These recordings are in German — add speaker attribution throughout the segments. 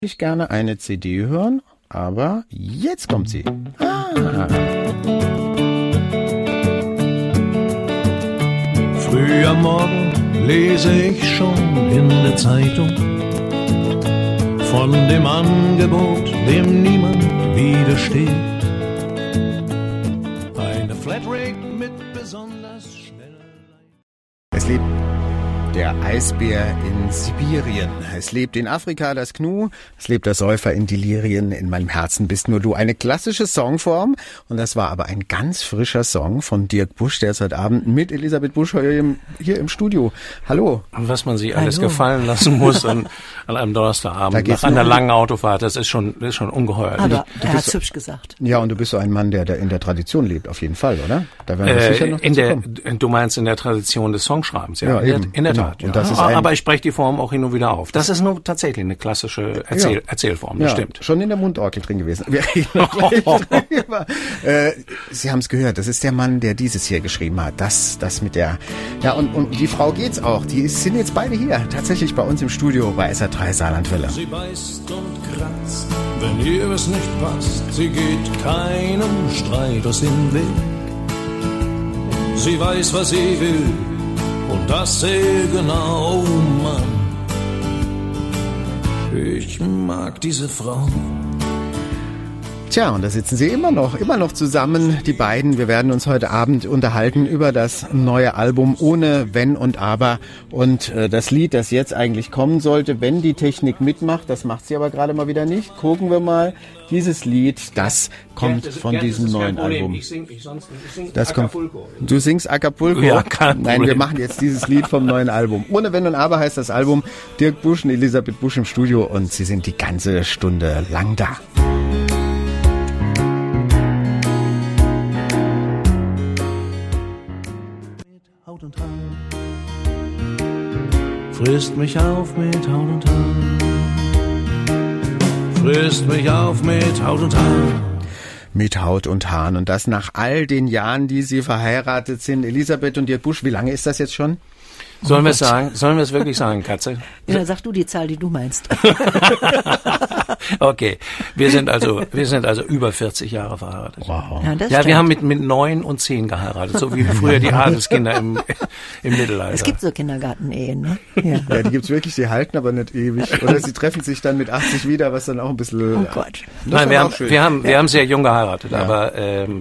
Speaker 1: Ich gerne eine CD hören, aber jetzt kommt sie.
Speaker 2: Früh am Morgen lese ich schon in der Zeitung von dem Angebot, dem niemand widersteht. Eine Flatrate mit besonders schneller.
Speaker 1: Es lebt der Eisbär in Sibirien. Es lebt in Afrika das Gnu. Es lebt der Säufer in Delirien. In meinem Herzen bist nur du. Eine klassische Songform. Und das war aber ein ganz frischer Song von Dirk Busch, der ist heute Abend mit Elisabeth Busch hier im Studio. Hallo.
Speaker 3: Und was man sich alles gefallen lassen muss an einem Donnerstagabend nach einer langen Autofahrt, das ist schon ungeheuer.
Speaker 4: Aber er hat's hübsch gesagt.
Speaker 1: Ja, und du bist so ein Mann, der in der Tradition lebt, auf jeden Fall, oder? Da werden wir sicher noch dazu kommen.
Speaker 3: Du meinst in der Tradition des Songschreibens, ja. In der Tat.
Speaker 1: Ja. Und das ist
Speaker 3: aber ich spreche die Form auch hin und wieder auf. Das ist nur tatsächlich eine klassische Erzählform, das stimmt.
Speaker 1: Schon in der Mundorgel drin gewesen. Wir reden gleich drüber. Sie haben es gehört, das ist der Mann, der dieses hier geschrieben hat. Das mit der... Ja, und die Frau geht's auch. Die sind jetzt beide hier, tatsächlich bei uns im Studio bei SR3 Saarlandwelle.
Speaker 2: Sie beißt und kratzt, wenn ihr es nicht passt. Sie geht keinem Streit aus dem Weg. Sie weiß, was sie will. Und das sehr genau, Mann. Ich mag diese Frau.
Speaker 1: Tja, und da sitzen sie immer noch zusammen, die beiden. Wir werden uns heute Abend unterhalten über das neue Album Ohne Wenn und Aber. Und das Lied, das jetzt eigentlich kommen sollte, wenn die Technik mitmacht, das macht sie aber gerade mal wieder nicht. Gucken wir mal. Dieses Lied, das kommt von diesem neuen Album.
Speaker 3: Ich sing
Speaker 1: das kommt. Du singst Acapulco?
Speaker 3: Ja, kein Problem.
Speaker 1: Nein, wir machen jetzt dieses Lied vom neuen Album. Ohne Wenn und Aber heißt das Album. Dirk Busch und Elisabeth Busch im Studio und sie sind die ganze Stunde lang da.
Speaker 2: Haut und Haar. Frisst mich auf mit Haut und Haar. Frisst mich auf mit Haut und Haar.
Speaker 1: Mit Haut und Haaren. Und das nach all den Jahren, die sie verheiratet sind. Elisabeth und Dirk Busch, wie lange ist das jetzt schon?
Speaker 3: Sollen wir es sagen? Sollen wir es wirklich sagen, Katze?
Speaker 4: Ja, dann sag du die Zahl, die du meinst.
Speaker 3: Okay. Wir sind also über 40 Jahre verheiratet.
Speaker 1: Wow.
Speaker 4: Ja,
Speaker 3: Wir haben mit 9 und 10 geheiratet, so wie früher die Adelskinder im Mittelalter.
Speaker 4: Es gibt so Kindergartenehen, ne?
Speaker 1: Ja, die gibt's wirklich, die halten aber nicht ewig. Oder sie treffen sich dann mit 80 wieder, was dann auch ein bisschen...
Speaker 4: Oh Gott.
Speaker 3: Nein, wir haben sehr jung geheiratet, aber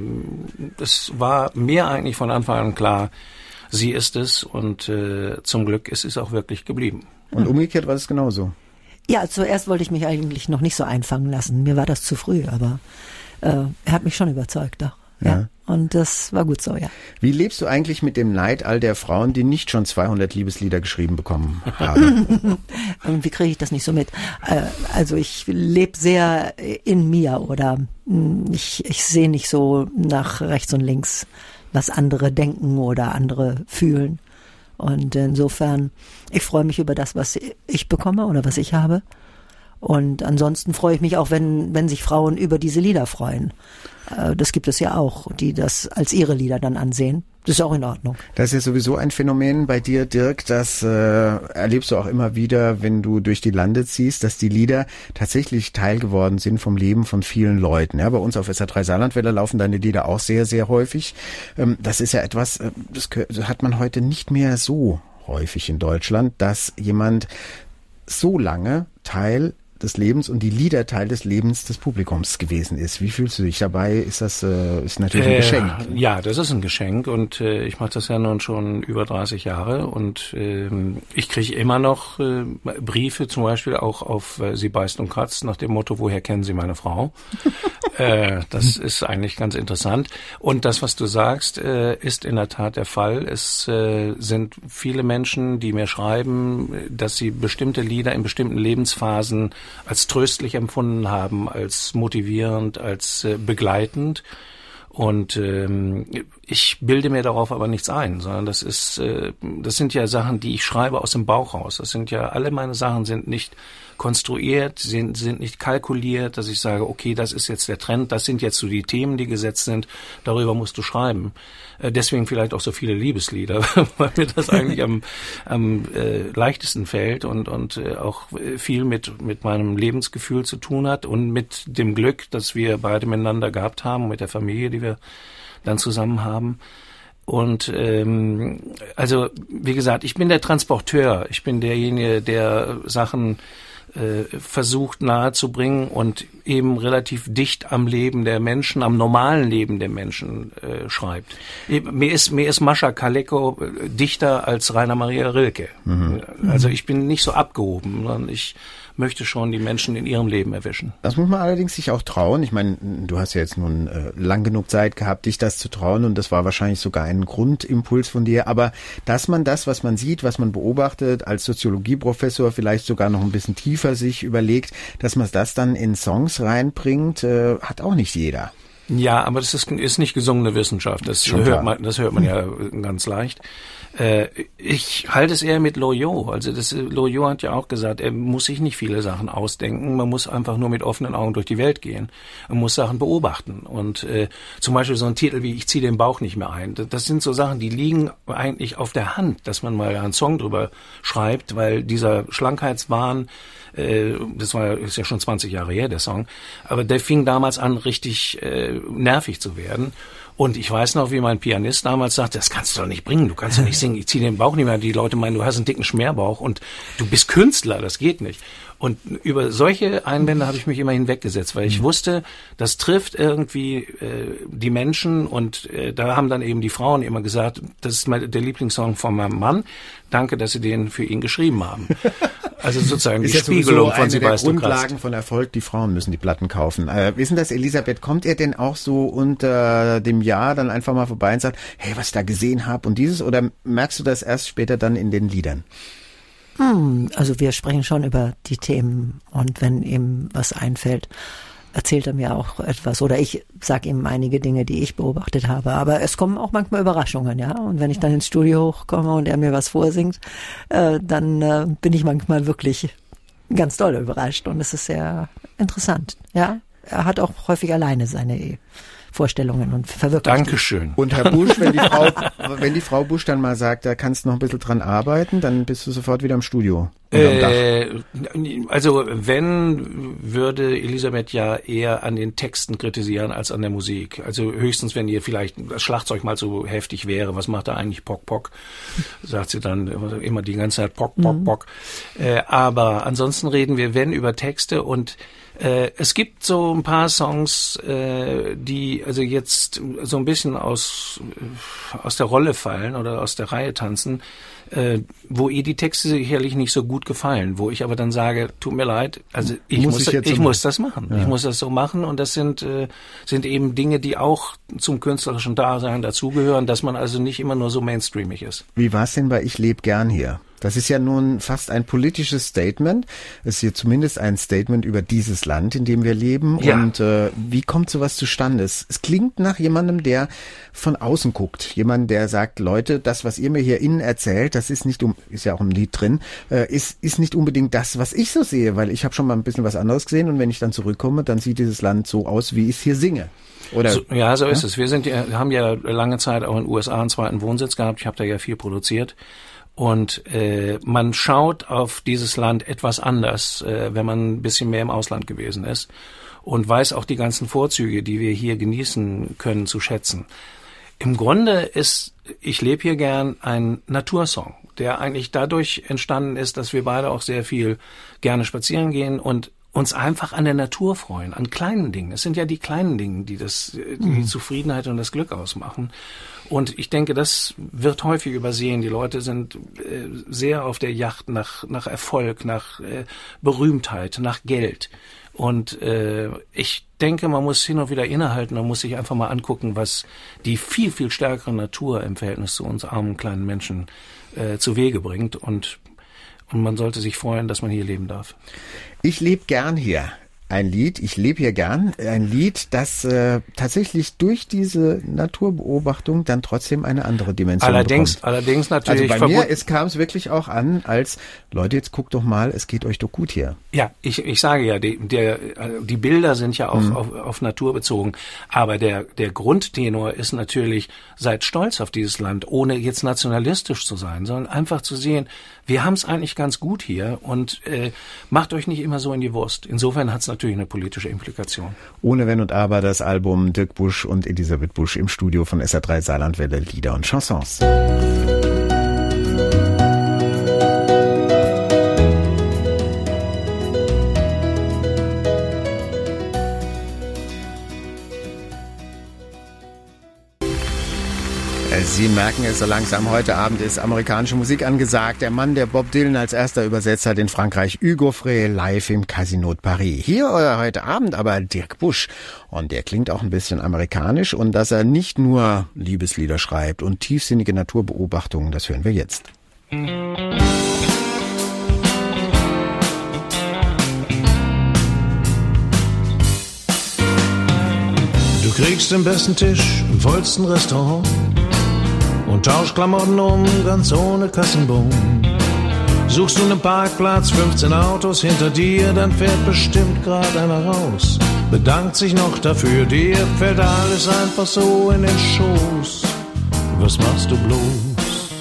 Speaker 3: es war mir eigentlich von Anfang an klar, sie ist es und zum Glück ist es auch wirklich geblieben.
Speaker 1: Und umgekehrt war es genauso?
Speaker 4: Ja, zuerst wollte ich mich eigentlich noch nicht so einfangen lassen. Mir war das zu früh, aber er hat mich schon überzeugt doch. Ja. Und das war gut so, ja.
Speaker 1: Wie lebst du eigentlich mit dem Neid all der Frauen, die nicht schon 200 Liebeslieder geschrieben bekommen haben?
Speaker 4: Irgendwie kriege ich das nicht so mit. Also ich lebe sehr in mir oder ich sehe nicht so nach rechts und links, was andere denken oder andere fühlen. Und insofern, ich freue mich über das, was ich bekomme oder was ich habe. Und ansonsten freue ich mich auch, wenn sich Frauen über diese Lieder freuen. Das gibt es ja auch, die das als ihre Lieder dann ansehen. Das ist auch in Ordnung. Das
Speaker 1: ist ja sowieso ein Phänomen bei dir, Dirk, das erlebst du auch immer wieder, wenn du durch die Lande ziehst, dass die Lieder tatsächlich Teil geworden sind vom Leben von vielen Leuten. Ja, bei uns auf SR3 Saarlandwelle laufen deine Lieder auch sehr, sehr häufig. Das ist ja etwas, das hat man heute nicht mehr so häufig in Deutschland, dass jemand so lange Teil des Lebens und die Lieder Teil des Lebens des Publikums gewesen ist. Wie fühlst du dich dabei? Ist das ist natürlich ein Geschenk?
Speaker 3: Ja, das ist ein Geschenk und ich mache das ja nun schon über 30 Jahre und ich kriege immer noch Briefe, zum Beispiel auch auf Sie beißt und kratzt, nach dem Motto, woher kennen Sie meine Frau? Das ist eigentlich ganz interessant. Und das, was du sagst, ist in der Tat der Fall. Es sind viele Menschen, die mir schreiben, dass sie bestimmte Lieder in bestimmten Lebensphasen als tröstlich empfunden haben, als motivierend, als begleitend. Und ich bilde mir darauf aber nichts ein, sondern das sind ja Sachen, die ich schreibe aus dem Bauch raus. Das sind ja, alle meine Sachen sind nicht konstruiert, sind nicht kalkuliert, dass ich sage, okay, das ist jetzt der Trend, das sind jetzt so die Themen, die gesetzt sind, darüber musst du schreiben. Deswegen vielleicht auch so viele Liebeslieder, weil mir das eigentlich am leichtesten fällt und auch viel mit meinem Lebensgefühl zu tun hat und mit dem Glück, dass wir beide miteinander gehabt haben, mit der Familie, die wir dann zusammen haben. Und also wie gesagt, ich bin der Transporteur, ich bin derjenige, der Sachen versucht nahezubringen und eben relativ dicht am Leben der Menschen, am normalen Leben der Menschen schreibt. Mir ist Mascha Kaleko dichter als Rainer Maria Rilke. Mhm. Also ich bin nicht so abgehoben, sondern ich möchte schon die Menschen in ihrem Leben erwischen.
Speaker 1: Das muss man allerdings sich auch trauen. Ich meine, du hast ja jetzt nun lang genug Zeit gehabt, dich das zu trauen und das war wahrscheinlich sogar ein Grundimpuls von dir. Aber dass man das, was man sieht, was man beobachtet, als Soziologieprofessor vielleicht sogar noch ein bisschen tiefer sich überlegt, dass man das dann in Songs reinbringt, hat auch nicht jeder.
Speaker 3: Ja, aber das ist nicht gesungene Wissenschaft. Das hört man ja ganz leicht. Ich halte es eher mit Loriot. Also Loriot hat ja auch gesagt, er muss sich nicht viele Sachen ausdenken. Man muss einfach nur mit offenen Augen durch die Welt gehen. Man muss Sachen beobachten. Und zum Beispiel so ein Titel wie Ich ziehe den Bauch nicht mehr ein. Das sind so Sachen, die liegen eigentlich auf der Hand, dass man mal einen Song drüber schreibt, weil dieser Schlankheitswahn, ist ja schon 20 Jahre her, der Song, aber der fing damals an, richtig nervig zu werden. Und ich weiß noch, wie mein Pianist damals sagte, das kannst du doch nicht bringen, du kannst doch nicht singen, ich ziehe den Bauch nicht mehr. Die Leute meinen, du hast einen dicken Schmerbauch und du bist Künstler, das geht nicht. Und über solche Einwände habe ich mich immer hinweggesetzt, weil ich wusste, das trifft irgendwie die Menschen und da haben dann eben die Frauen immer gesagt, das ist der Lieblingssong von meinem Mann, danke, dass Sie den für ihn geschrieben haben. Also sozusagen die Spiegelung von Sebastian Kratz.
Speaker 1: Grundlagen von Erfolg, die Frauen müssen die Platten kaufen. Wissen das, Elisabeth, kommt ihr denn auch so unter dem Jahr dann einfach mal vorbei und sagt, hey, was ich da gesehen habe und dieses, oder merkst du das erst später dann in den Liedern?
Speaker 4: Also wir sprechen schon über die Themen und wenn ihm was einfällt, erzählt er mir auch etwas oder ich sage ihm einige Dinge, die ich beobachtet habe. Aber es kommen auch manchmal Überraschungen, ja. Und wenn ich dann ins Studio hochkomme und er mir was vorsingt, dann bin ich manchmal wirklich ganz doll überrascht und es ist sehr interessant, ja. Er hat auch häufig alleine seine Vorstellungen und verwirklicht.
Speaker 3: Dankeschön.
Speaker 1: Und Herr Busch, wenn die Frau Busch dann mal sagt, da kannst du noch ein bisschen dran arbeiten, dann bist du sofort wieder im Studio.
Speaker 3: Also wenn, würde Elisabeth ja eher an den Texten kritisieren als an der Musik. Also höchstens, wenn ihr vielleicht das Schlagzeug mal so heftig wäre, was macht da eigentlich Pock, Pock? Sagt sie dann immer die ganze Zeit Pock, Pock, Pock. Aber ansonsten reden wir, wenn, über Texte und es gibt so ein paar Songs, die also jetzt so ein bisschen aus der Rolle fallen oder aus der Reihe tanzen, wo ihr die Texte sicherlich nicht so gut gefallen, wo ich aber dann sage, tut mir leid, also ich muss das machen. Ja. Ich muss das so machen und das sind eben Dinge, die auch zum künstlerischen Dasein dazugehören, dass man also nicht immer nur so mainstreamig ist.
Speaker 1: Wie war's denn bei Ich lebe gern hier? Das ist ja nun fast ein politisches Statement. Es ist hier zumindest ein Statement über dieses Land, in dem wir leben. Ja. Und wie kommt sowas zustande? Es klingt nach jemandem, der von außen guckt. Jemand, der sagt, Leute, das, was ihr mir hier innen erzählt, das ist nicht, ist ja auch im Lied drin, ist nicht unbedingt das, was ich so sehe, weil ich habe schon mal ein bisschen was anderes gesehen und wenn ich dann zurückkomme, dann sieht dieses Land so aus, wie ich es hier singe. Oder,
Speaker 3: so ist es. Wir haben ja lange Zeit auch in den USA einen zweiten Wohnsitz gehabt. Ich habe da ja viel produziert. Und man schaut auf dieses Land etwas anders, wenn man ein bisschen mehr im Ausland gewesen ist und weiß auch die ganzen Vorzüge, die wir hier genießen können, zu schätzen. Im Grunde ist Ich lebe hier gern ein Natursong, der eigentlich dadurch entstanden ist, dass wir beide auch sehr viel gerne spazieren gehen und uns einfach an der Natur freuen, an kleinen Dingen. Es sind ja die kleinen Dinge, die die Zufriedenheit und das Glück ausmachen. Und ich denke, das wird häufig übersehen. Die Leute sind sehr auf der Jagd nach Erfolg, nach Berühmtheit, nach Geld. Und ich denke, man muss hin und wieder innehalten, man muss sich einfach mal angucken, was die viel, viel stärkere Natur im Verhältnis zu uns armen kleinen Menschen zu Wege bringt. Und man sollte sich freuen, dass man hier leben darf.
Speaker 1: Ich lebe gern hier. ein Lied, ich lebe hier gern, ein Lied, das tatsächlich durch diese Naturbeobachtung dann trotzdem eine andere Dimension bekommt.
Speaker 3: Allerdings natürlich.
Speaker 1: Also bei mir kam es wirklich auch an, als Leute, jetzt guckt doch mal, es geht euch doch gut hier.
Speaker 3: Ja, ich sage ja, die Bilder sind ja auch auf Natur bezogen, aber der Grundtenor ist natürlich, seid stolz auf dieses Land, ohne jetzt nationalistisch zu sein, sondern einfach zu sehen, wir haben es eigentlich ganz gut hier und macht euch nicht immer so in die Wurst. Insofern hat es natürlich eine politische Implikation.
Speaker 1: Ohne Wenn und Aber das Album Dirk Busch und Elisabeth Busch im Studio von SR3 Saarlandwelle, Lieder und Chansons. Sie merken es so langsam, heute Abend ist amerikanische Musik angesagt. Der Mann, der Bob Dylan als erster übersetzt hat in Frankreich, Hugo Frey, live im Casino de Paris. Hier heute Abend aber Dirk Busch. Und der klingt auch ein bisschen amerikanisch. Und dass er nicht nur Liebeslieder schreibt und tiefsinnige Naturbeobachtungen, das hören wir jetzt.
Speaker 2: Du kriegst den besten Tisch im vollsten Restaurant und tausch Klamotten ganz ohne Kassenbon. Suchst du einen Parkplatz, 15 Autos hinter dir, dann fährt bestimmt grad einer raus. Bedankt sich noch dafür, dir fällt alles einfach so in den Schoß. Was machst du bloß?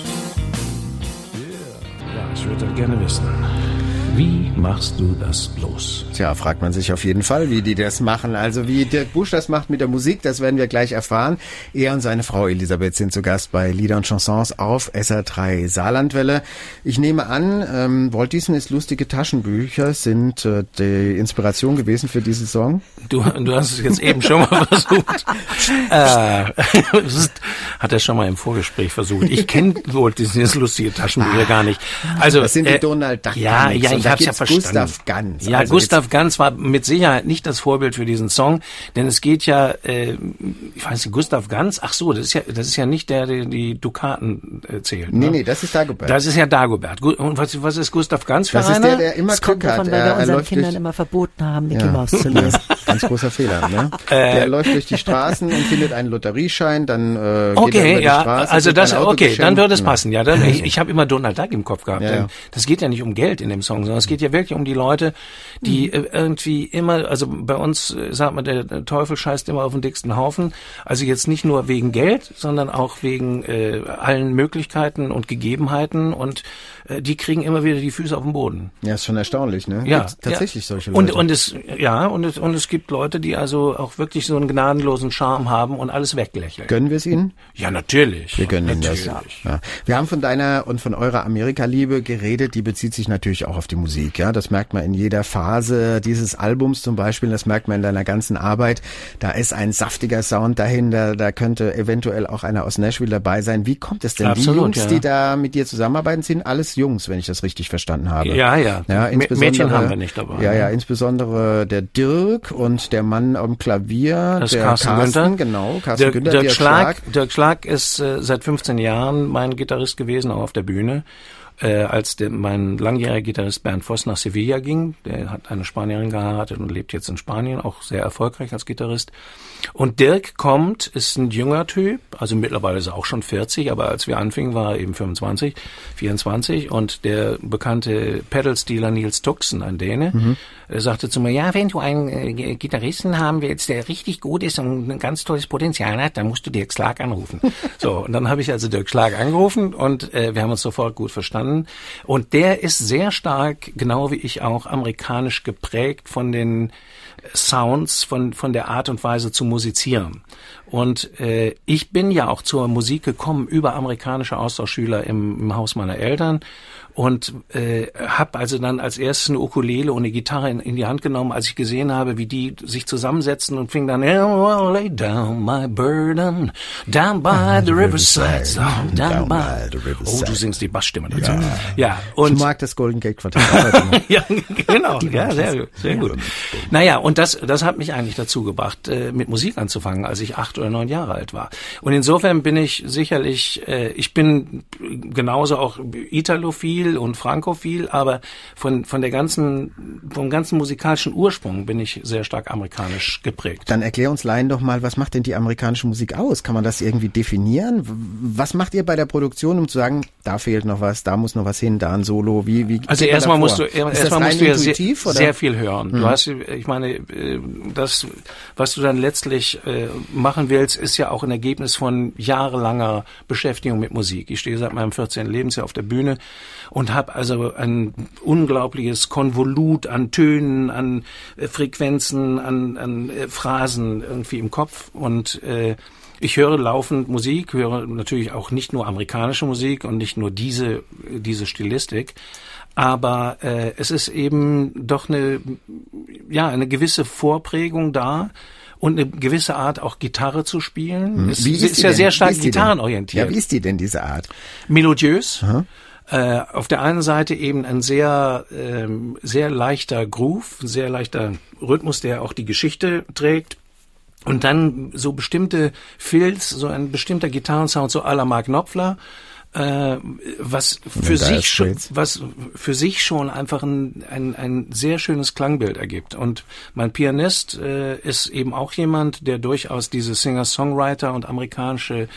Speaker 2: Ja, ich würde gerne wissen, wie machst du das bloß?
Speaker 1: Tja, fragt man sich auf jeden Fall, wie die das machen. Also wie Dirk Busch das macht mit der Musik, das werden wir gleich erfahren. Er und seine Frau Elisabeth sind zu Gast bei Lieder und Chansons auf SR3 Saarlandwelle. Ich nehme an, Walt Disneys lustige Taschenbücher sind die Inspiration gewesen für diesen Song?
Speaker 3: Du hast es jetzt eben schon mal versucht. Hat er schon mal im Vorgespräch versucht. Ich kenne Walt Disneys lustige Taschenbücher gar nicht. Also
Speaker 1: das sind die Donald Duck.
Speaker 3: Ja, ich hab's ja verstanden.
Speaker 1: Gustav Ganz.
Speaker 3: Ja, also Gustav Ganz war mit Sicherheit nicht das Vorbild für diesen Song, denn es geht ja, ich weiß nicht, Gustav Ganz, ach so, das ist ja nicht der die Dukaten zählt. Ne?
Speaker 1: Nee, das ist Dagobert.
Speaker 3: Das ist ja Dagobert. Und was ist Gustav Ganz für
Speaker 1: einer? Das ist der immer Glück hat.
Speaker 4: Weil wir unseren Kindern immer verboten haben, Mickey Mouse zu lesen.
Speaker 1: Ganz großer Fehler, ne? Der läuft durch die Straßen und findet einen Lotterieschein, dann geht er über die Straße.
Speaker 3: Also das, okay, dann würde es passen, ja. Dann, ich habe immer Donald Duck im Kopf gehabt.
Speaker 1: Ja.
Speaker 3: Das geht ja nicht um Geld in dem Song, sondern es geht ja wirklich um die Leute, die irgendwie immer, also bei uns sagt man, der Teufel scheißt immer auf den dicksten Haufen. Also jetzt nicht nur wegen Geld, sondern auch wegen allen Möglichkeiten und Gegebenheiten und die kriegen immer wieder die Füße auf den Boden.
Speaker 1: Ja, ist schon erstaunlich, ne?
Speaker 3: Ja,
Speaker 1: gibt tatsächlich solche Leute.
Speaker 3: Und es gibt Leute, die also auch wirklich so einen gnadenlosen Charme haben und alles weglächeln.
Speaker 1: Gönnen wir es ihnen?
Speaker 3: Ja, natürlich.
Speaker 1: Wir gönnen ihnen das. Ja. Wir haben von deiner und von eurer Amerika-Liebe geredet, die bezieht sich natürlich auch auf die Musik, ja. Das merkt man in jeder Phase dieses Albums zum Beispiel, das merkt man in deiner ganzen Arbeit. Da ist ein saftiger Sound dahinter, da könnte eventuell auch einer aus Nashville dabei sein. Wie kommt es denn?
Speaker 3: Absolut,
Speaker 1: die Jungs, die da mit dir zusammenarbeiten, sind alles Jungs, wenn ich das richtig verstanden habe.
Speaker 3: Ja. Mädchen haben wir nicht dabei.
Speaker 1: Ja, insbesondere der Dirk und der Mann am Klavier,
Speaker 3: das
Speaker 1: der
Speaker 3: Carsten Günther.
Speaker 1: Genau, Carsten Günther.
Speaker 3: Dirk Schlag ist seit 15 Jahren mein Gitarrist gewesen, auch auf der Bühne. Als mein langjähriger Gitarrist Bernd Voss nach Sevilla ging, der hat eine Spanierin geheiratet und lebt jetzt in Spanien, auch sehr erfolgreich als Gitarrist. Und Dirk ist ein junger Typ, also mittlerweile ist er auch schon 40, aber als wir anfingen, war er eben 24 und der bekannte Pedal-Stealer Nils Tuxen, ein Däne, sagte zu mir, ja, wenn du einen Gitarristen haben willst, der richtig gut ist und ein ganz tolles Potenzial hat, dann musst du Dirk Schlag anrufen. So, und dann habe ich also Dirk Schlag angerufen und wir haben uns sofort gut verstanden. Und der ist sehr stark, genau wie ich auch, amerikanisch geprägt von den Sounds, von der Art und Weise zu musizieren. Und ich bin ja auch zur Musik gekommen über amerikanische Austauschschüler im Haus meiner Eltern und habe also dann als erstes eine Ukulele und eine Gitarre in die Hand genommen, als ich gesehen habe, wie die sich zusammensetzen und fing dann lay down my burden down by the riverside, so, down by the riverside. Oh, du singst die Bassstimme dazu. Ja, und
Speaker 1: ich mag das Golden Gate Quartett.
Speaker 3: Ja, genau. Ja, sehr gut. Naja, und das hat mich eigentlich dazu gebracht, mit Musik anzufangen, als ich 8 oder 9 Jahre alt war. Und insofern bin ich sicherlich, ich bin genauso auch italophil und frankophil, aber vom ganzen musikalischen Ursprung bin ich sehr stark amerikanisch geprägt.
Speaker 1: Dann erklär uns Laien doch mal, was macht denn die amerikanische Musik aus? Kann man das irgendwie definieren? Was macht ihr bei der Produktion, um zu sagen, da fehlt noch was, da muss noch was hin, da ein Solo? Wie
Speaker 3: also erstmal musst du ja sehr viel hören.
Speaker 1: Mhm.
Speaker 3: Du hast, ich meine, das, was du dann letztlich machen willst, ist ja auch ein Ergebnis von jahrelanger Beschäftigung mit Musik. Ich stehe seit meinem 14. Lebensjahr auf der Bühne und habe also ein unglaubliches Konvolut an Tönen, an Frequenzen, an Phrasen irgendwie im Kopf und ich höre laufend Musik, höre natürlich auch nicht nur amerikanische Musik und nicht nur diese Stilistik, aber es ist eben doch eine gewisse Vorprägung da und eine gewisse Art auch Gitarre zu spielen. Es ist ja sehr stark gitarrenorientiert.
Speaker 1: Ja, wie ist die denn, diese Art?
Speaker 3: Melodiös. Auf der einen Seite eben ein sehr leichter Groove, ein sehr leichter Rhythmus, der auch die Geschichte trägt. Und dann so bestimmte Fills, so ein bestimmter Gitarrensound, so à la Mark Knopfler, was für sich schon einfach ein sehr schönes Klangbild ergibt. Und mein Pianist ist eben auch jemand, der durchaus diese Singer-Songwriter und amerikanische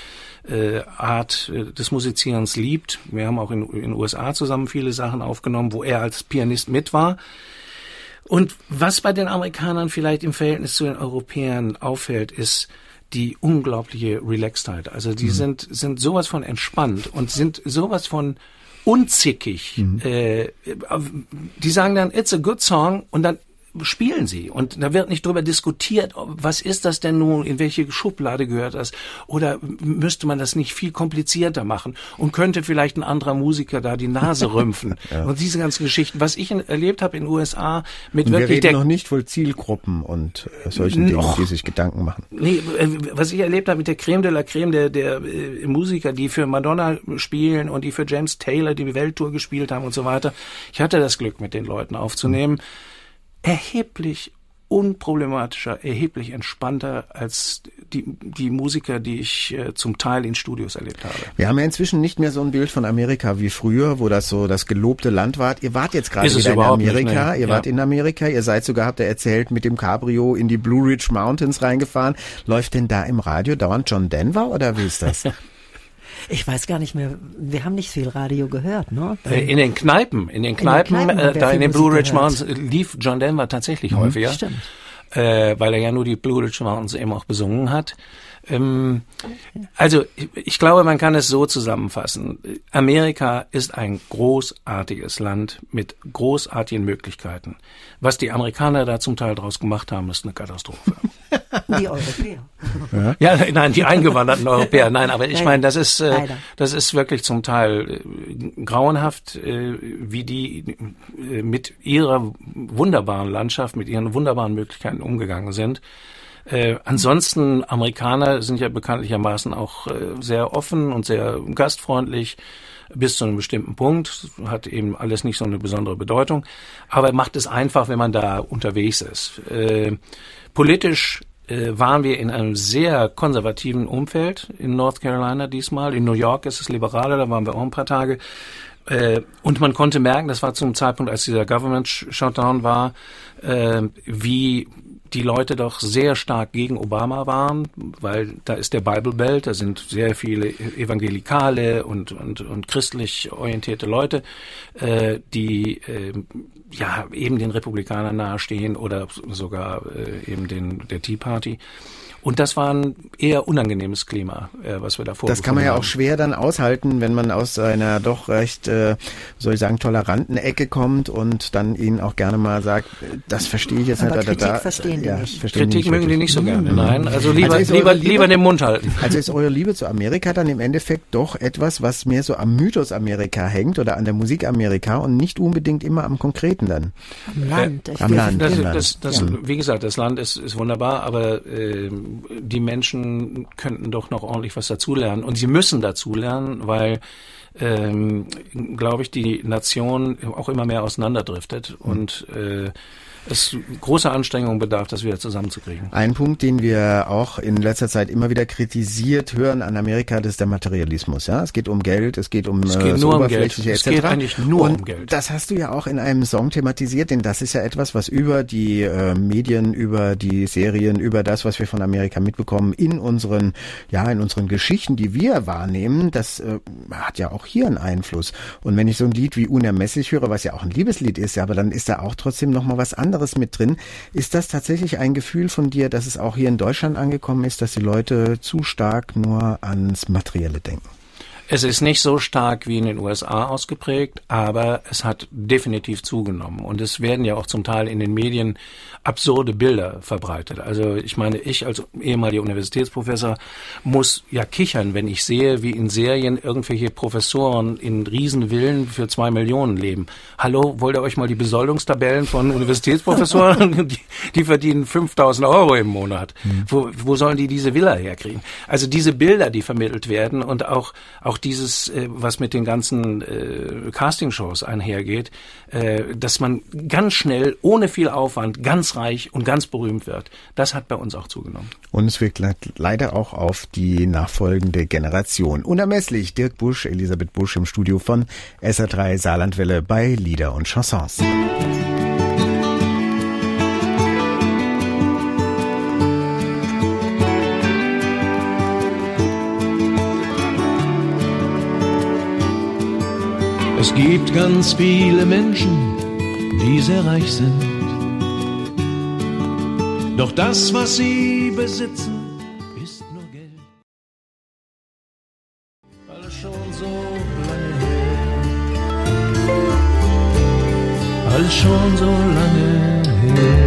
Speaker 3: Art des Musizierens liebt. Wir haben auch in den USA zusammen viele Sachen aufgenommen, wo er als Pianist mit war. Und was bei den Amerikanern vielleicht im Verhältnis zu den Europäern auffällt, ist die unglaubliche Relaxedheit. Also die sind sowas von entspannt und sind sowas von unzickig. Die sagen dann, it's a good song, und dann spielen sie. Und da wird nicht drüber diskutiert, was ist das denn nun, in welche Schublade gehört das? Oder müsste man das nicht viel komplizierter machen? Und könnte vielleicht ein anderer Musiker da die Nase rümpfen? Ja. Und diese ganzen Geschichten, was ich erlebt habe in den USA mit
Speaker 1: und
Speaker 3: wirklich...
Speaker 1: Wir reden noch nicht voll Zielgruppen und solchen Dingen, die sich Gedanken machen.
Speaker 3: Nee, was ich erlebt habe mit der Creme de la Creme der Musiker, die für Madonna spielen und die für James Taylor die Welttour gespielt haben und so weiter. Ich hatte das Glück, mit den Leuten aufzunehmen. Erheblich unproblematischer, erheblich entspannter als die Musiker, die ich zum Teil in Studios erlebt habe.
Speaker 1: Wir haben ja inzwischen nicht mehr so ein Bild von Amerika wie früher, wo das so das gelobte Land war. Ihr wart jetzt gerade wieder in Amerika. Ihr wart in Amerika. Ihr seid sogar, habt ihr erzählt, mit dem Cabrio in die Blue Ridge Mountains reingefahren. Läuft denn da im Radio dauernd John Denver oder wie ist das?
Speaker 4: Ich weiß gar nicht mehr, wir haben nicht viel Radio gehört, ne?
Speaker 3: In den Kneipen, da in den Blue Ridge Mountains lief John Denver tatsächlich häufiger.
Speaker 4: Stimmt.
Speaker 3: Weil er ja nur die Blue Ridge Mountains eben auch besungen hat. Also ich glaube, man kann es so zusammenfassen. Amerika ist ein großartiges Land mit großartigen Möglichkeiten. Was die Amerikaner da zum Teil draus gemacht haben, ist eine Katastrophe.
Speaker 4: Die Europäer.
Speaker 3: Ja, nein, die eingewanderten Europäer. Nein, aber ich meine, das ist wirklich zum Teil grauenhaft, wie die mit ihrer wunderbaren Landschaft, mit ihren wunderbaren Möglichkeiten umgegangen sind. Ansonsten, Amerikaner sind ja bekanntlichermaßen auch sehr offen und sehr gastfreundlich bis zu einem bestimmten Punkt. Hat eben alles nicht so eine besondere Bedeutung. Aber macht es einfach, wenn man da unterwegs ist. Politisch waren wir in einem sehr konservativen Umfeld in North Carolina diesmal. In New York ist es liberaler, da waren wir auch ein paar Tage. Und man konnte merken, das war zum Zeitpunkt, als dieser Government Shutdown war, wie die Leute doch sehr stark gegen Obama waren, weil da ist der Bible Belt, da sind sehr viele evangelikale und christlich orientierte Leute, die eben den Republikanern nahestehen oder sogar eben der Tea Party. Und das war ein eher unangenehmes Klima, was wir da vorgefunden haben.
Speaker 1: Das kann man ja auch schwer dann aushalten, wenn man aus einer doch recht, soll ich sagen, toleranten Ecke kommt und dann ihnen auch gerne mal sagt, das verstehe ich jetzt
Speaker 4: aber
Speaker 1: nicht.
Speaker 4: Kritik verstehen die nicht.
Speaker 3: Kritik mögen die nicht so gerne, nein. Also lieber den Mund halten.
Speaker 1: Also ist eure Liebe zu Amerika dann im Endeffekt doch etwas, was mehr so am Mythos Amerika hängt oder an der Musik Amerika und nicht unbedingt immer am Konkreten dann?
Speaker 4: Am Land.
Speaker 1: Am Land.
Speaker 3: Wie gesagt, das Land ist wunderbar, aber die Menschen könnten doch noch ordentlich was dazulernen. Und sie müssen dazulernen, weil, glaube ich, die Nation auch immer mehr auseinanderdriftet. Und es große Anstrengungen bedarf, das wieder zusammenzukriegen.
Speaker 1: Ein Punkt, den wir auch in letzter Zeit immer wieder kritisiert hören an Amerika, das ist der Materialismus. Ja, es geht um Geld, es geht um
Speaker 3: das Oberflächliche etc.
Speaker 1: Es geht
Speaker 3: eigentlich nur um Geld.
Speaker 1: Das hast du ja auch in einem Song thematisiert, denn das ist ja etwas, was über die Medien, über die Serien, über das, was wir von Amerika mitbekommen, in unseren Geschichten, die wir wahrnehmen, das hat ja auch hier einen Einfluss. Und wenn ich so ein Lied wie Unermesslich höre, was ja auch ein Liebeslied ist, ja, aber dann ist da auch trotzdem noch mal was anderes mit drin. Ist das tatsächlich ein Gefühl von dir, dass es auch hier in Deutschland angekommen ist, dass die Leute zu stark nur ans Materielle denken?
Speaker 3: Es ist nicht so stark wie in den USA ausgeprägt, aber es hat definitiv zugenommen. Und es werden ja auch zum Teil in den Medien absurde Bilder verbreitet. Also ich meine, ich als ehemaliger Universitätsprofessor muss ja kichern, wenn ich sehe, wie in Serien irgendwelche Professoren in Riesenvillen für 2 Millionen leben. Hallo, wollt ihr euch mal die Besoldungstabellen von Universitätsprofessoren? Die verdienen 5.000 € im Monat. Wo sollen die diese Villa herkriegen? Also diese Bilder, die vermittelt werden und auch dieses, was mit den ganzen Castingshows einhergeht, dass man ganz schnell, ohne viel Aufwand, ganz reich und ganz berühmt wird. Das hat bei uns auch zugenommen.
Speaker 1: Und es wirkt leider auch auf die nachfolgende Generation. Unermesslich, Dirk Busch, Elisabeth Busch im Studio von SR3 Saarlandwelle bei Lieder und Chansons.
Speaker 2: Es gibt ganz viele Menschen, die sehr reich sind. Doch das, was sie besitzen, ist nur Geld. Alles schon so lange her. Alles schon so lange her.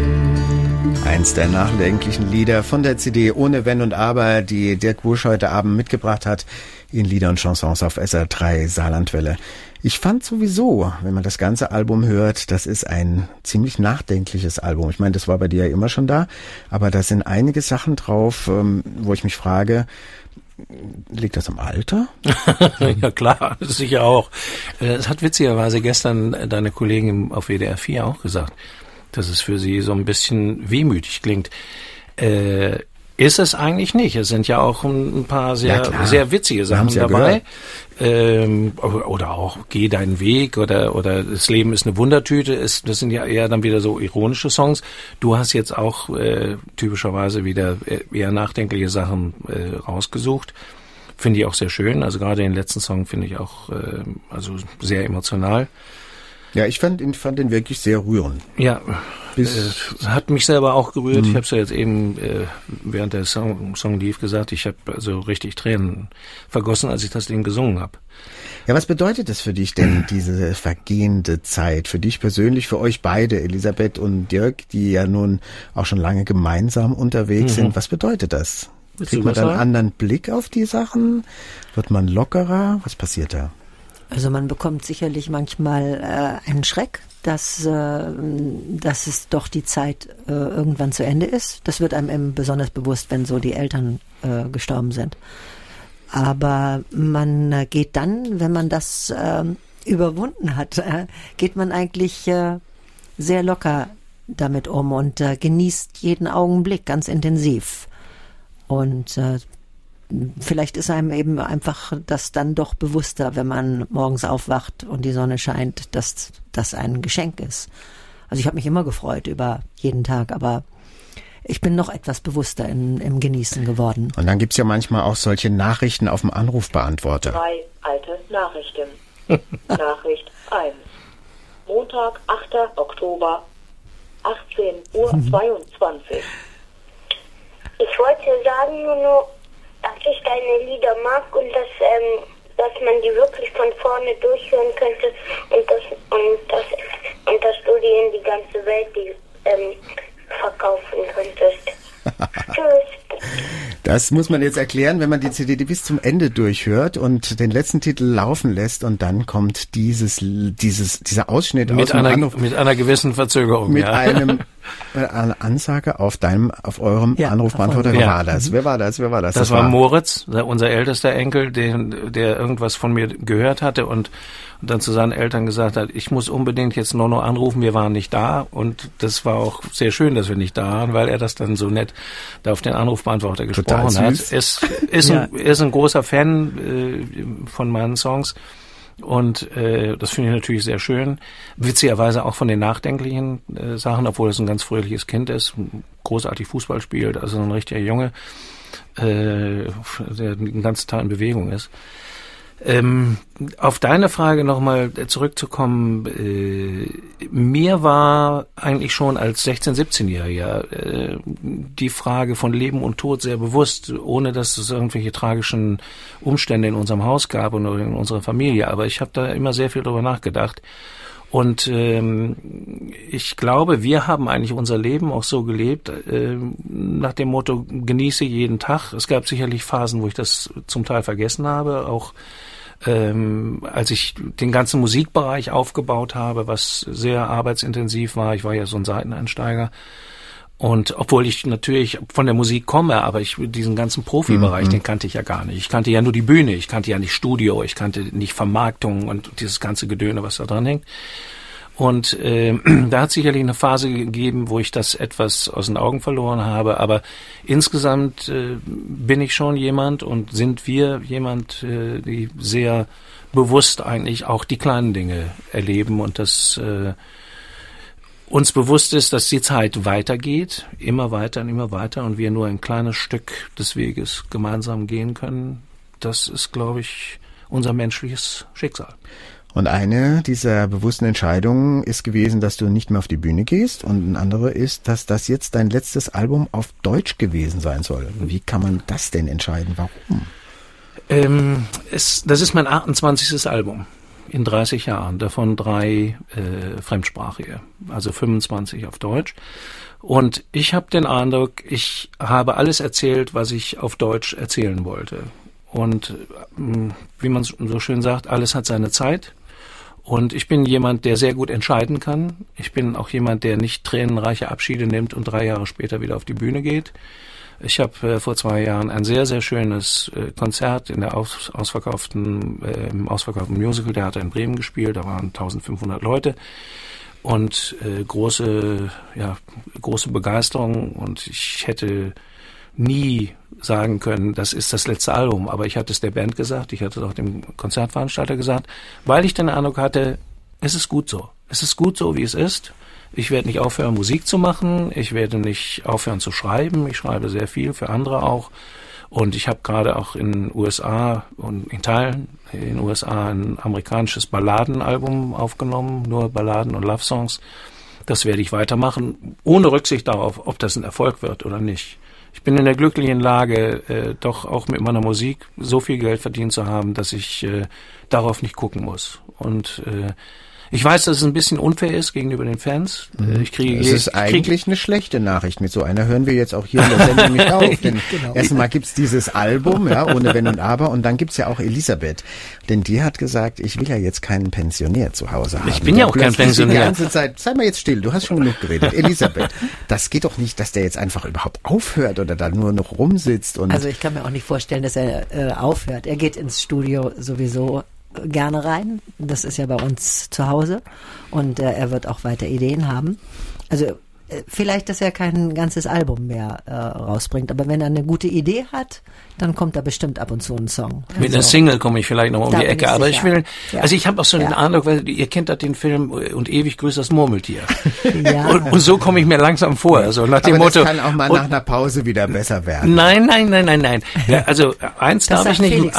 Speaker 1: Eins der nachdenklichen Lieder von der CD Ohne Wenn und Aber, die Dirk Busch heute Abend mitgebracht hat in Lieder und Chansons auf SR3 Saarlandwelle. Ich fand sowieso, wenn man das ganze Album hört, das ist ein ziemlich nachdenkliches Album. Ich meine, das war bei dir ja immer schon da, aber da sind einige Sachen drauf, wo ich mich frage, liegt das am Alter?
Speaker 3: Ja klar, das sicher auch. Es hat witzigerweise gestern deine Kollegin auf WDR 4 auch gesagt, dass es für sie so ein bisschen wehmütig klingt. Ist es eigentlich nicht. Es sind ja auch ein paar sehr witzige Sachen dabei. Oder auch Geh deinen Weg oder Das Leben ist eine Wundertüte. Das sind ja eher dann wieder so ironische Songs. Du hast jetzt auch typischerweise wieder eher nachdenkliche Sachen rausgesucht. Finde ich auch sehr schön. Also gerade den letzten Song finde ich auch sehr emotional.
Speaker 1: Ja, ich fand ihn wirklich sehr rührend.
Speaker 3: Ja, hat mich selber auch gerührt. Ich habe es ja jetzt eben während der Song lief gesagt, ich habe also richtig Tränen vergossen, als ich das Ding gesungen habe.
Speaker 1: Ja, was bedeutet das für dich denn, diese vergehende Zeit? Für dich persönlich, für euch beide, Elisabeth und Dirk, die ja nun auch schon lange gemeinsam unterwegs sind. Was bedeutet das? Kriegt man dann einen anderen Blick auf die Sachen? Wird man lockerer? Was passiert da?
Speaker 4: Also man bekommt sicherlich manchmal einen Schreck, dass es doch die Zeit irgendwann zu Ende ist. Das wird einem eben besonders bewusst, wenn so die Eltern gestorben sind. Aber man geht dann, wenn man das überwunden hat, geht man eigentlich sehr locker damit um und genießt jeden Augenblick ganz intensiv. Und vielleicht ist einem eben einfach das dann doch bewusster, wenn man morgens aufwacht und die Sonne scheint, dass das ein Geschenk ist. Also ich habe mich immer gefreut über jeden Tag, aber ich bin noch etwas bewusster im Genießen geworden.
Speaker 1: Und dann gibt's ja manchmal auch solche Nachrichten auf dem Anrufbeantworter.
Speaker 5: 3 alte Nachrichten. Nachricht 1. Montag, 8. Oktober, 18:22 Uhr.
Speaker 6: Ich wollte sagen nur, dass ich deine Lieder mag und dass man die wirklich von vorne durchhören könnte und dass du die in die ganze Welt verkaufen könntest. Tschüss.
Speaker 1: Das muss man jetzt erklären, wenn man die CD bis zum Ende durchhört und den letzten Titel laufen lässt und dann kommt dieser Ausschnitt
Speaker 3: mit
Speaker 1: aus dem Anruf.
Speaker 3: Mit einer gewissen Verzögerung.
Speaker 1: Mit einem Eine Ansage auf eurem Anrufbeantworter. Wer war das? Wer war das?
Speaker 3: Das war Moritz, unser ältester Enkel, der irgendwas von mir gehört hatte und dann zu seinen Eltern gesagt hat, ich muss unbedingt jetzt Nonno anrufen, wir waren nicht da. Und das war auch sehr schön, dass wir nicht da waren, weil er das dann so nett da auf den Anrufbeantworter gesprochen hat. Er ist ein großer Fan von meinen Songs. Und das finde ich natürlich sehr schön. Witzigerweise auch von den nachdenklichen Sachen, obwohl es ein ganz fröhliches Kind ist, großartig Fußball spielt, also ein richtiger Junge, der den ganzen Tag in Bewegung ist. Auf deine Frage nochmal zurückzukommen, mir war eigentlich schon als 16-, 17-Jähriger die Frage von Leben und Tod sehr bewusst, ohne dass es irgendwelche tragischen Umstände in unserem Haus gab oder in unserer Familie, aber ich habe da immer sehr viel drüber nachgedacht. Und ich glaube, wir haben eigentlich unser Leben auch so gelebt, nach dem Motto, genieße jeden Tag. Es gab sicherlich Phasen, wo ich das zum Teil vergessen habe, auch als ich den ganzen Musikbereich aufgebaut habe, was sehr arbeitsintensiv war. Ich war ja so ein Seiteneinsteiger. Und obwohl ich natürlich von der Musik komme, aber diesen ganzen Profibereich, den kannte ich ja gar nicht. Ich kannte ja nur die Bühne, ich kannte ja nicht Studio, ich kannte nicht Vermarktung und dieses ganze Gedöne, was da dran hängt. Und da hat sicherlich eine Phase gegeben, wo ich das etwas aus den Augen verloren habe. Aber insgesamt bin ich schon jemand und sind wir jemand, die sehr bewusst eigentlich auch die kleinen Dinge erleben und das uns bewusst ist, dass die Zeit weitergeht, immer weiter und wir nur ein kleines Stück des Weges gemeinsam gehen können. Das ist, glaube ich, unser menschliches Schicksal.
Speaker 1: Und eine dieser bewussten Entscheidungen ist gewesen, dass du nicht mehr auf die Bühne gehst und eine andere ist, dass das jetzt dein letztes Album auf Deutsch gewesen sein soll. Wie kann man das denn entscheiden? Warum?
Speaker 3: Das ist mein 28. Album in 30 Jahren, davon 3 fremdsprachige, also 25 auf Deutsch. Und ich habe den Eindruck, ich habe alles erzählt, was ich auf Deutsch erzählen wollte. Und wie man so schön sagt, alles hat seine Zeit. Und ich bin jemand, der sehr gut entscheiden kann. Ich bin auch jemand, der nicht tränenreiche Abschiede nimmt und 3 Jahre später wieder auf die Bühne geht. Ich habe vor 2 Jahren ein sehr, sehr schönes Konzert in der ausverkauften Musical-Theater in Bremen gespielt. Da waren 1500 Leute und große Begeisterung. Und ich hätte nie sagen können, das ist das letzte Album. Aber ich hatte es der Band gesagt, ich hatte es auch dem Konzertveranstalter gesagt, weil ich den Eindruck hatte, es ist gut so. Es ist gut so, wie es ist. Ich werde nicht aufhören, Musik zu machen. Ich werde nicht aufhören zu schreiben. Ich schreibe sehr viel für andere auch. Und ich habe gerade auch in den USA und in Teilen in den USA ein amerikanisches Balladenalbum aufgenommen, nur Balladen und Love-Songs. Das werde ich weitermachen, ohne Rücksicht darauf, ob das ein Erfolg wird oder nicht. Ich bin in der glücklichen Lage, doch auch mit meiner Musik so viel Geld verdient zu haben, dass ich darauf nicht gucken muss. Und ich weiß, dass es ein bisschen unfair ist gegenüber den Fans.
Speaker 1: Es ist eigentlich eine schlechte Nachricht. Mit so einer hören wir jetzt auch hier in der Sendung nicht auf. Denn erstmal gibt's dieses Album, ja, ohne Wenn und Aber. Und dann gibt's ja auch Elisabeth. Denn die hat gesagt, ich will ja jetzt keinen Pensionär zu Hause haben.
Speaker 3: Ich bin ja auch kein Pensionär.
Speaker 1: Die ganze Zeit, sei mal jetzt still, du hast schon genug geredet. Elisabeth, das geht doch nicht, dass der jetzt einfach überhaupt aufhört oder da nur noch rumsitzt. Und
Speaker 4: also ich kann mir auch nicht vorstellen, dass er aufhört. Er geht ins Studio sowieso gerne rein. Das ist ja bei uns zu Hause. Und er wird auch weiter Ideen haben. Also vielleicht, dass er kein ganzes Album mehr rausbringt. Aber wenn er eine gute Idee hat, dann kommt da bestimmt ab und zu ein Song.
Speaker 3: Mit einer Single komme ich vielleicht noch um die Ecke. Aber ich will, also ich habe auch so den Eindruck, weil ihr kennt doch den Film Und ewig grüßt das Murmeltier. Ja. Und so komme ich mir langsam vor. Also nach dem Motto.
Speaker 1: Das kann auch mal nach einer Pause wieder besser werden.
Speaker 3: Nein. Ja, also eins darf ich nicht.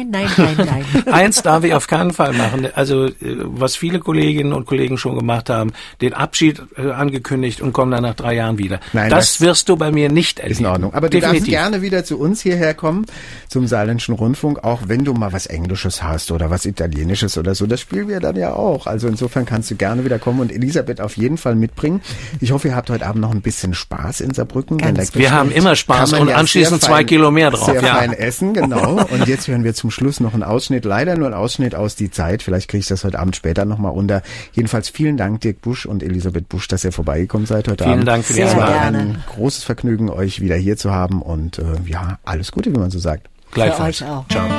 Speaker 3: Eins darf ich auf keinen Fall machen. Also was viele Kolleginnen und Kollegen schon gemacht haben, den Abschied angekündigt und kommen dann nach 3 Jahren wieder.
Speaker 1: Nein,
Speaker 3: das wirst du bei mir nicht erleben.
Speaker 1: Ist in Ordnung. Aber du darfst gerne wieder zu uns hierher kommen, zum Saarländischen Rundfunk, auch wenn du mal was Englisches hast oder was Italienisches oder so. Das spielen wir dann ja auch. Also insofern kannst du gerne wieder kommen und Elisabeth auf jeden Fall mitbringen. Ich hoffe, ihr habt heute Abend noch ein bisschen Spaß in Saarbrücken.
Speaker 3: Wir haben immer Spaß und anschließend 2 Kilo mehr drauf.
Speaker 1: Sehr fein essen, genau. Und jetzt hören wir zum Schluss noch einen Ausschnitt, leider nur einen Ausschnitt aus Die Zeit. Vielleicht kriege ich das heute Abend später nochmal unter. Jedenfalls vielen Dank, Dirk Busch und Elisabeth Busch, dass ihr vorbeigekommen seid heute
Speaker 3: Vielen
Speaker 1: Abend.
Speaker 3: Dank für die
Speaker 1: Es war
Speaker 4: Gerne.
Speaker 1: ein großes Vergnügen, euch wieder hier zu haben und ja, alles Gute, wie man so sagt.
Speaker 3: Gleichfalls.
Speaker 4: Für euch auch.
Speaker 3: Ciao.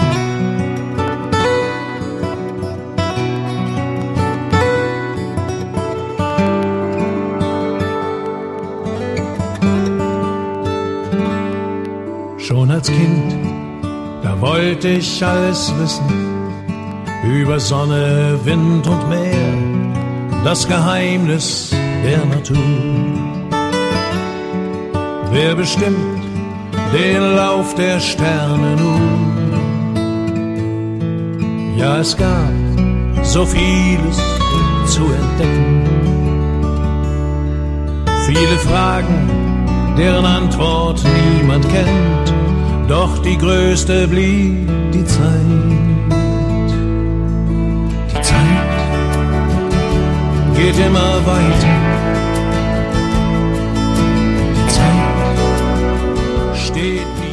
Speaker 2: Schon als Kind, da wollte ich alles wissen, über Sonne, Wind und Meer, das Geheimnis der Natur. Wer bestimmt den Lauf der Sterne nun? Ja, es gab so vieles zu entdecken, viele Fragen, deren Antwort niemand kennt, doch die größte blieb die Zeit. Die Zeit geht immer weiter. Die Zeit steht